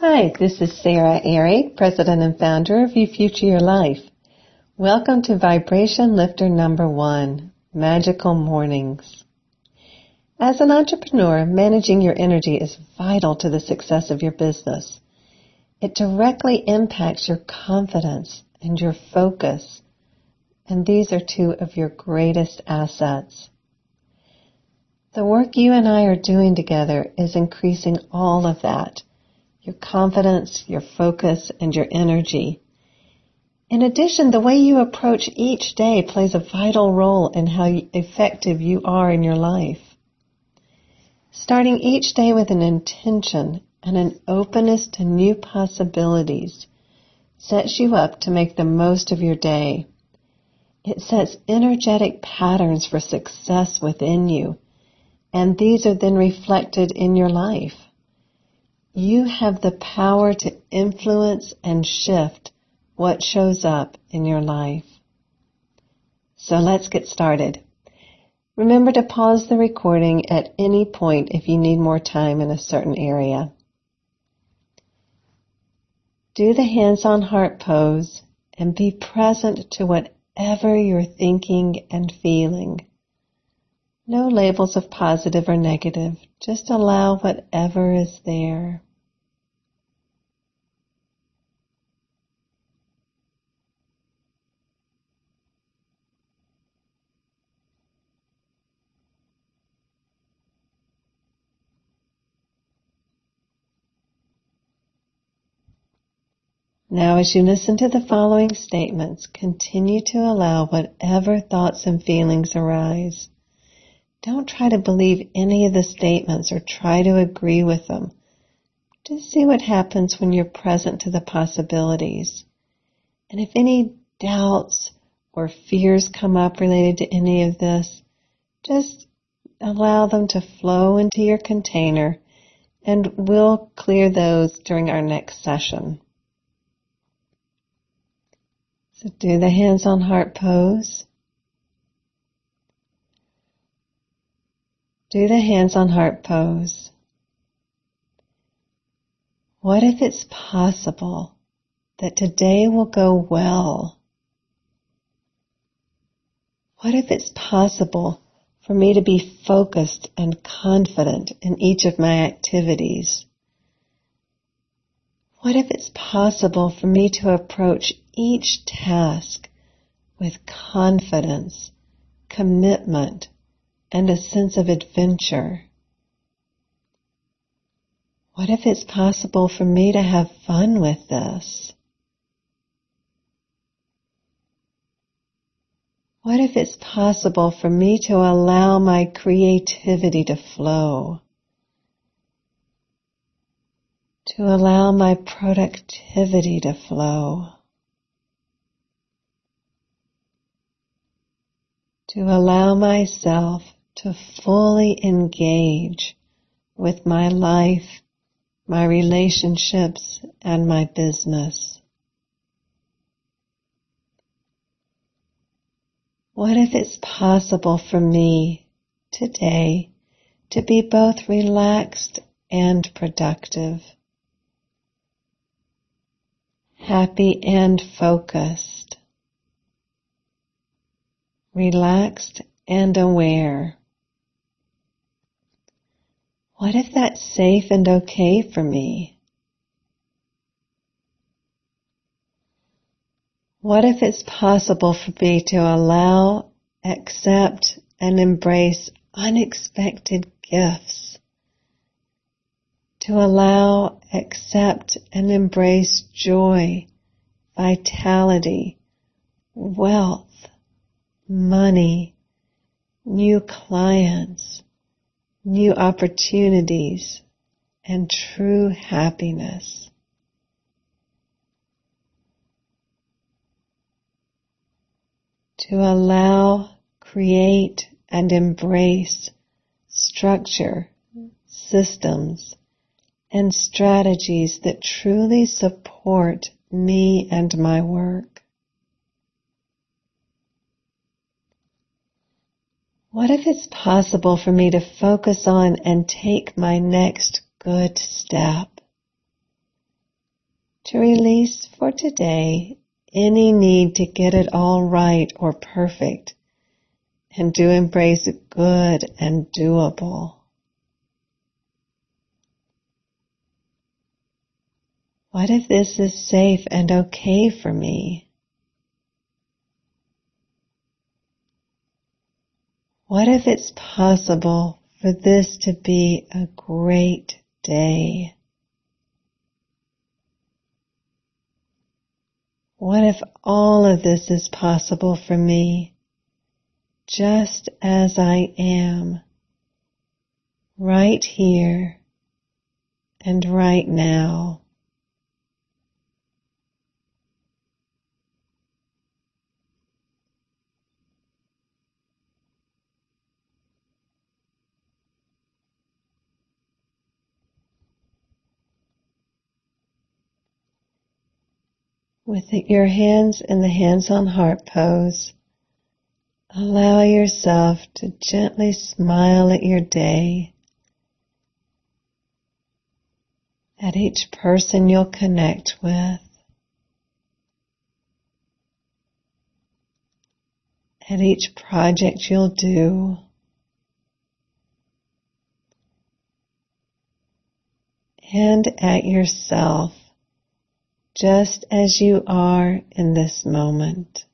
Hi, this is Sarah Airy, President and Founder of You Future Your Life. Welcome to Vibration Lifter number 1, Magical Mornings. As an entrepreneur, managing your energy is vital to the success of your business. It directly impacts your confidence and your focus, and these are two of your greatest assets. The work you and I are doing together is increasing all of that. Your confidence, your focus, and your energy. In addition, the way you approach each day plays a vital role in how effective you are in your life. Starting each day with an intention and an openness to new possibilities sets you up to make the most of your day. It sets energetic patterns for success within you, and these are then reflected in your life. You have the power to influence and shift what shows up in your life. So let's get started. Remember to pause the recording at any point if you need more time in a certain area. Do the hands on heart pose and be present to whatever you're thinking and feeling. No labels of positive or negative, just allow whatever is there. Now, as you listen to the following statements, continue to allow whatever thoughts and feelings arise. Don't try to believe any of the statements or try to agree with them. Just see what happens when you're present to the possibilities. And if any doubts or fears come up related to any of this, just allow them to flow into your container, and we'll clear those during our next session. So do the hands on heart pose. Do the hands on heart pose. What if it's possible that today will go well? What if it's possible for me to be focused and confident in each of my activities? What if it's possible for me to approach each task with confidence, commitment, and a sense of adventure? What if it's possible for me to have fun with this? What if it's possible for me to allow my creativity to flow? To allow my productivity to flow? To allow myself to fully engage with my life, my relationships, and my business? What if it's possible for me today to be both relaxed and productive, happy and focused, relaxed and aware? What if that's safe and okay for me? What if it's possible for me to allow, accept, and embrace unexpected gifts? To allow, accept, and embrace joy, vitality, wealth, money, new clients, new opportunities, and true happiness. To allow, create, and embrace structure, systems, and strategies that truly support me and my work. What if it's possible for me to focus on and take my next good step? to release for today any need to get it all right or perfect, and to embrace good and doable. What if this is safe and okay for me? What if it's possible for this to be a great day? What if all of this is possible for me, just as I am, right here and right now? With your hands in the hands on heart pose, allow yourself to gently smile at your day, at each person you'll connect with, at each project you'll do, and at yourself, just as you are in this moment.